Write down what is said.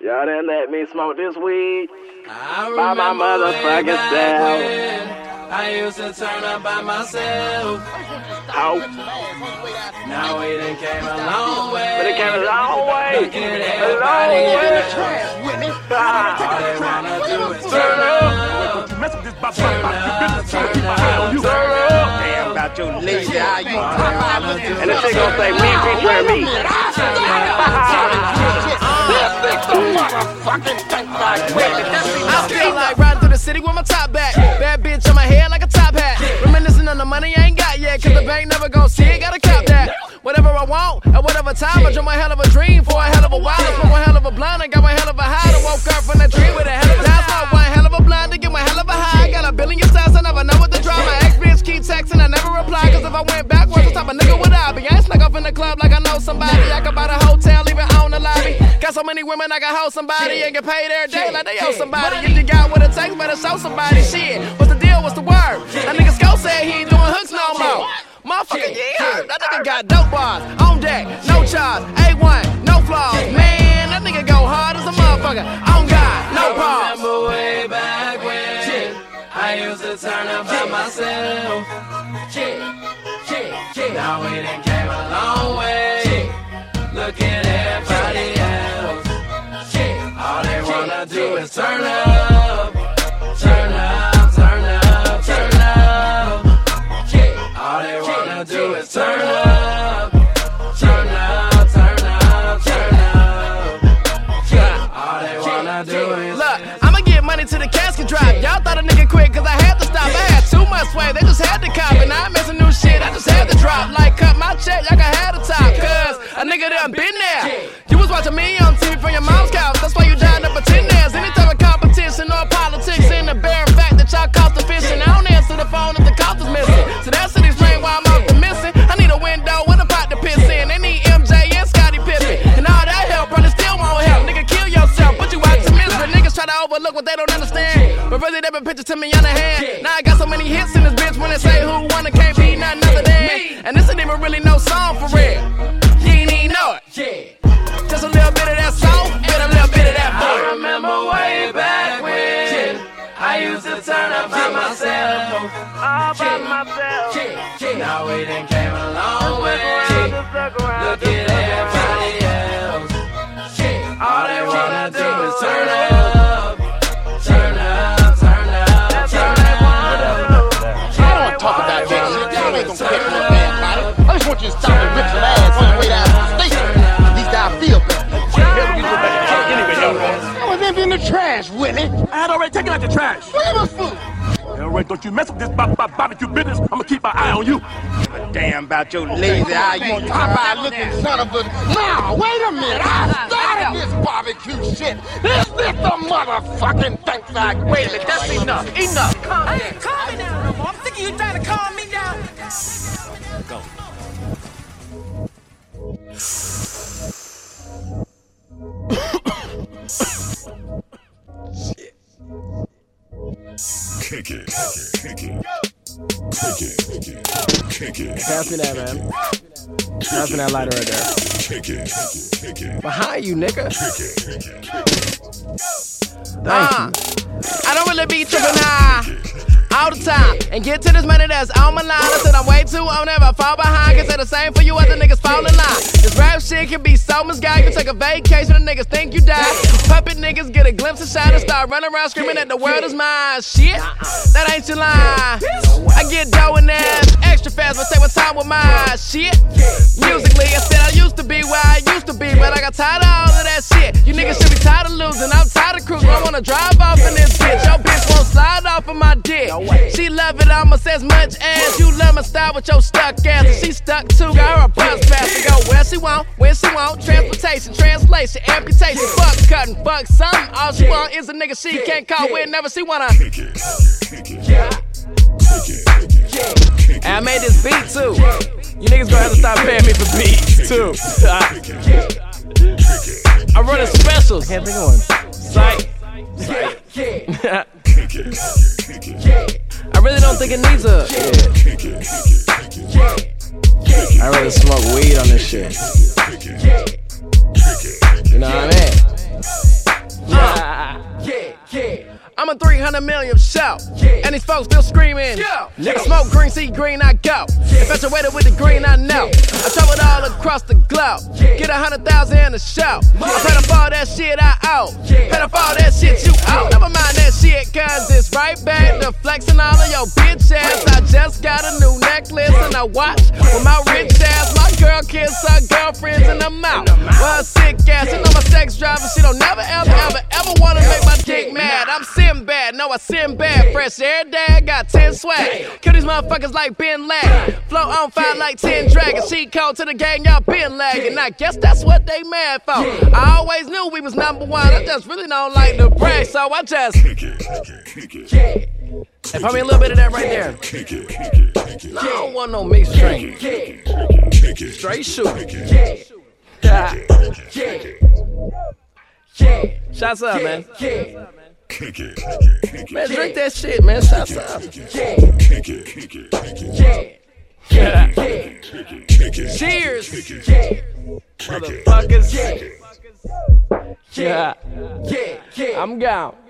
Y'all didn't let me smoke this weed by my motherfucking self. I used to turn up by myself. How? Now we done came a long way. But it came a long way. Look at everybody in the trash with me. All they wanna do is turn up. Turn up. Damn about your lazy eye, you and the shit gon' say me featuring me. I feel like riding through the city with my top back. Bad bitch on my head like a top hat. Reminiscing on the money I ain't got yet, cause the bank never gon' see it, gotta cop that. Whatever I want, at whatever time, I dream a hell of a dream for a hell of a while. I smoke one hell of a blunt, I got one hell of a high. I woke up from that dream with a hell of a time. Smoke one hell of a blunt to get one hell of a high. I got a billion styles, I never know what to draw. My ex bitch keep texting, I never reply. Cause if I went backwards, what type of nigga would I be? I ain't snuck off in the club like I know somebody. I could buy the hotel, even own the lobby. Got so many women, I can hold somebody and get paid every day like they owe somebody. If you got what it takes, better show somebody. Shit, what's the deal? What's the word? That nigga Sco said he ain't doing hooks no more. Motherfucker, yeah, that nigga got dope bars on deck, no charge, A1, no flaws. Man, that nigga go hard as a motherfucker. On God, no pause. I remember way back when I used to turn up by myself. Now we done came a long way. Look at everybody else. All they wanna do is turn up. Turn up, turn up, turn up. All they wanna do is turn up. Turn up, turn up, turn up. All they wanna do is. Look, I'ma get money to the casket drop. Y'all thought a nigga quit cause I had to stop. I had too much sway, they just had to cop. And I ain't missing new shit, I just had to drop. Like cut my check, y'all can have the top. Cause a nigga done been there. You was watching me on TV from your mom's couch. That's why you died up pretend there's any type of competition or politics. In the bare fact that y'all cost efficient. I don't answer the phone if the cost is missing. So that's to explain why I'm off the missing. I need a window with a pot to piss in. They need MJ and Scottie Pippen. And all that help, brother, still won't help. Nigga, kill yourself, but you out to misery. Niggas try to overlook what they don't understand. But really, they been pictures to me on the hand. Now I got so many hits in this bitch when they say who won, it can't be nothing other than. And this ain't even really no song for real. You ain't even know it. Just a little bit of that song, and a little bit of that boy. I remember way back when I used to turn up by myself. All by myself. Now we done came a long way. Look at everybody else. All they wanna do is turn up. Turn up, turn up, turn up. I don't talk about that shit. Y'all ain't gonna catch no damn body. I just want you to stop and rip your ass on the way down to the station. At least I feel better. I was emptying the trash, Willie. I had already taken out the trash. Where was food? All right, don't you mess with this barbecue business. I'm gonna keep my eye on you. Damn about your lazy eye, you Popeye looking son of a... Now, wait a minute. I started this barbecue shit. Is this the motherfucking thing like... Wait a minute, that's enough. Enough. Calm down. Calm me down, Ramon. I'm thinking you trying to calm me down. Go. Kick it, kick it, kick it, kick it. Pass me that, man. Pass me that lighter right there. Kick it, kick it. Behind you, nigga. Kick it. Thank you. I don't really be tripping all the time. And get to this money that's on my line. I said I'm way too on, never fall behind. Can say the same for you other niggas fall in line. This rap shit can be so misguided. You take a vacation and niggas think you die. Puppet niggas get a glimpse of shine and start running around screaming that the world is mine. Shit, that ain't your line. I get dough and ass extra fast, but say what's time with my shit. Musically, I said I used to be where I used to be, but I got tired of all of that shit. You niggas should be tired of losing. I'm tired of cruising. I wanna drive off in this bitch. Your bitch won't slide off of my dick. She love it almost as much as you love my style with your stuck ass. And she stuck too, got her a bus pass to go where she want, when she want. Transportation, translation, amputation, fuck cutting, fuck something. All she want is a nigga she can't call whenever she wanna. And I made this beat too. You niggas gonna have to stop paying me for beats too. I'm running specials. I can't think of one. Psych. I really don't think it needs a. I rather smoke weed on this shit. You know what I mean? 100 million show. And these folks still screaming. Nigga smoke green, see green, I go. Infatuated with the green, I know. I traveled all across the globe. Get 100,000 in the show. I paid up all that shit I owe. Paid up all that shit you owe. Never mind that shit, cause it's right back to flexing all of your bitch ass. I just got a new necklace and I watch with my rich ass. My girl kiss her girlfriends in the mouth. Well, sick ass, you know my sex driver. She don't never, ever wanna make my dick mad. I'm Sinbad, no I Sinbad. Fresh air dad, got 10 swag. Kill these motherfuckers like Ben Laden. Float on fire like 10 dragons. She code to the gang, y'all been lagging. I guess that's what they mad for. I always knew we was number one. I just really don't like to brag, so I just hey, put me a little bit of that right there. No, I don't want no mixed drink. Straight shoot. Shots up, man. Man, drink that shit, man. Shots up. Cheers, motherfuckers. Yeah, I'm gone.